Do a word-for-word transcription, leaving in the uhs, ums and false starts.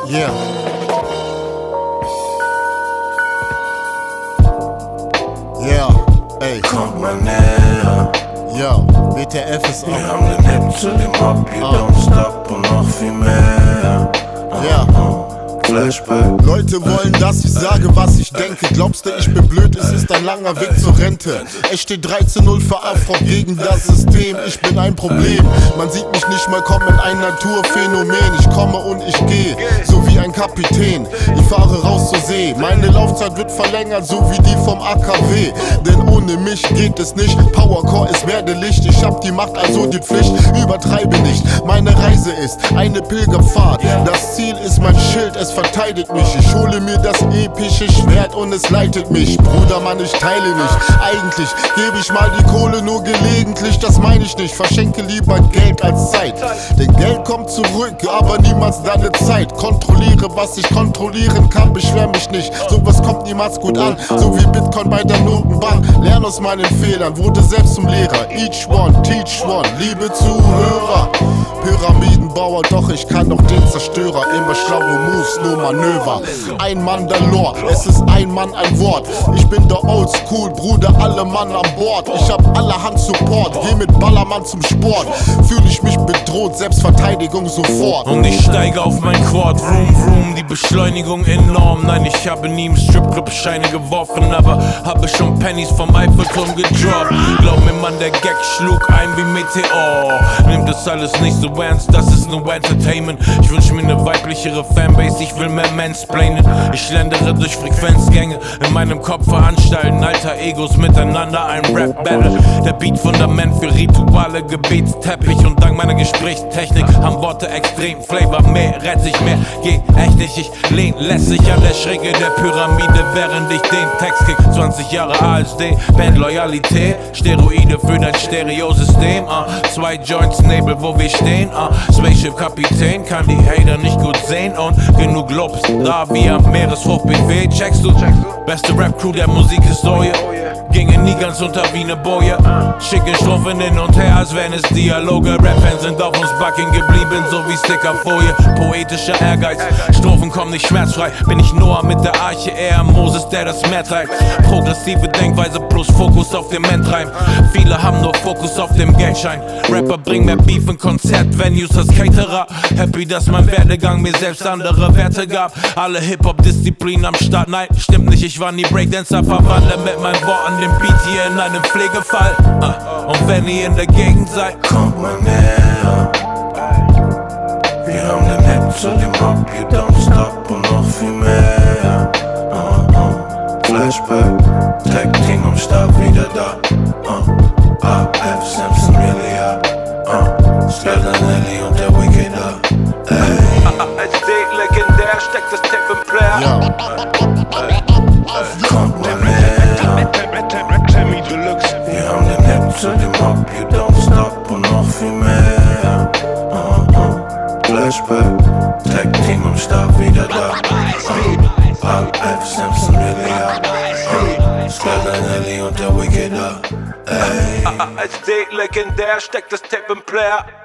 Yeah. Yeah, ey. Kommt mal näher. Yo, W T F ist Wir ab. haben den Hip zu dem Mob, you don't stop und noch viel mehr. Ja. Flashback. Leute wollen, dass ich sage, was ich denke. Glaubst du, ich bin blöd? Es ist ein langer Weg zur Rente. Es steht dreizehn null für Afro gegen das System. Ich bin ein Problem. Man sieht mich nicht mal kommen, ein Naturphänomen. Ich komme und ich gehe, so wie ein Kapitän. Ich fahre raus zur See. Meine Laufzeit wird verlängert, so wie die vom A K W. Denn ohne mich geht es nicht. Powercore ist Werdelicht. Ich hab die Macht, also die Pflicht. Übertreibe nicht. Meine Reise ist eine Pilgerfahrt. Das Ziel ist mein Schild, es verteidigt mich. Ich hole mir das epische Schwert und es leitet mich. Bruder, Mann, ich teile nicht. Eigentlich gebe ich mal die Kohle nur gelegentlich. Das meine ich nicht. Verschenke lieber Geld als Zeit. Denn Geld kommt zurück, aber niemals deine Zeit. Kontrolliere, was ich kontrollieren kann. Beschwer mich nicht. Sowas kommt niemals gut an. So wie Bitcoin bei der Notenbank. Lern aus meinen Fehlern. Wurde selbst zum Lehrer. Each one, teach one. Liebe Zuhörer. Pyramidenbauer, doch ich kann doch den Zerstörer. Immer schlaue Moves, nur Manöver. Ein Mann der Lore, es ist ein Mann, ein Wort. Ich bin der Oldschool, Bruder, alle Mann an Bord. Ich hab allerhand Support, geh mit Ballermann zum Sport. Fühl ich mich bedroht, Selbstverteidigung sofort. Und ich steige auf mein Quad, vroom vroom, die Beschleunigung enorm. Nein, ich habe nie im Stripclub Scheine geworfen, aber habe schon Pennies vom Eiffelturm gedroppt. Glaub mir, Mann, der Gag schlug ein wie Meteor. Nimm das alles nicht so ernst, das ist nur Entertainment. Ich wünsch mir eine weiblichere Fanbase, ich will mehr mansplainen. Ich schlendere durch Frequenzgänge, in meinem Kopf veranstalten alter Egos miteinander ein Rap-Battle. Der Beat Fundament für Rituale, Gebetsteppich und dank meiner Gesprächstechnik haben Worte extrem Flavor. Mehr rett ich, mehr geht echt nicht. Ich lehn lässig an der Schräge der Pyramide, während ich den Text kick. zwanzig Jahre A S D, Band Loyalität, Steroide für dein Stereosystem. Uh, zwei Joints Nebel, wo wir stehen. Uh, Spaceship Kapitän kann die Hater nicht gut sehen und genug Lobs da wie am Meereshochbuffet. Checkst du? Beste Rap-Crew der Musikhistorie. Gingen nie ganz unter wie ne Boje. Schicke Strophen hin und her, als wären es Dialoge. Rap-Fans sind auf uns backen geblieben, so wie Stickerfolie. Poetischer Ehrgeiz, Strophen kommen nicht schmerzfrei. Bin ich Noah mit der Arche, eher Moses, der das Meer treibt. Progressive Denkweise plus Fokus auf dem Endreim. Viele haben nur Fokus auf dem Geldschein. Rapper bringen mehr Beef in Konzertvenues als Caterer. Happy, dass mein Werdegang mir selbst andere Werte gab. Alle Hip-Hop-Disziplinen am Start, nein, stimmt nicht, ich war nie Breakdancer. Verwandle mit meinen Worten den Beat hier in einem Pflegefall. uh, Und wenn ihr in der Gegend seid, Kommt mal näher. Wir haben den Hip zu dem Mob, you don't stop und noch viel mehr. uh, uh. Flashback, Tag Team am Start wieder da. uh. A F Samson really up. uh. Skyler Nelly und der Wicked up. Ey. als D legendär steckt das Tape im Player. Ja. Kommt mal näher. Wir haben den Hip zu dem Mob, you don't stop und noch viel mehr. uh, uh. Flashback, Tag Team am Start wieder da. uh. A F Samson really up. uh. Skyler Nelly und der Wicked up. Ey. Als D legendär steckt das Tape im Player.